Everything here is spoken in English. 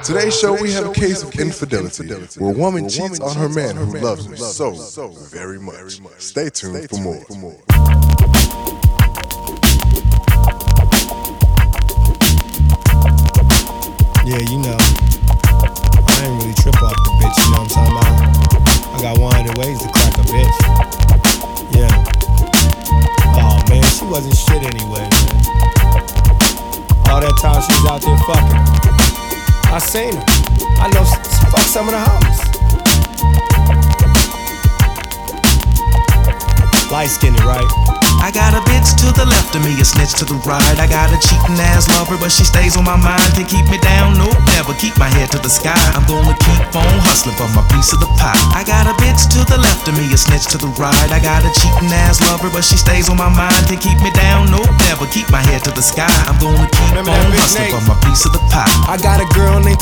Today's show we have a case of infidelity, where a woman cheats on her man who loves her so very much. Stay tuned for more. Yeah, you know, I ain't really trip off the bitch, you know what I'm talking about? I got 100 ways to crack a bitch. Yeah. Oh man, she wasn't shit anyway, man. All that time she was out there fucking. I seen her. I know fuck some of the homies. Light skinned, right? I got a bitch to the left of me, a snitch to the right. I got a cheating ass lover, but she stays on my mind. Can keep me down, nope, never keep my head to the sky. I'm gonna keep on hustling for my piece of the pie. I got a bitch to the left of me, a snitch to the right. I got a cheating ass lover, but she stays on my mind. Can keep me down, nope, never keep my head to the sky. I'm gonna keep on hustling for my piece of the pie. I got a girl named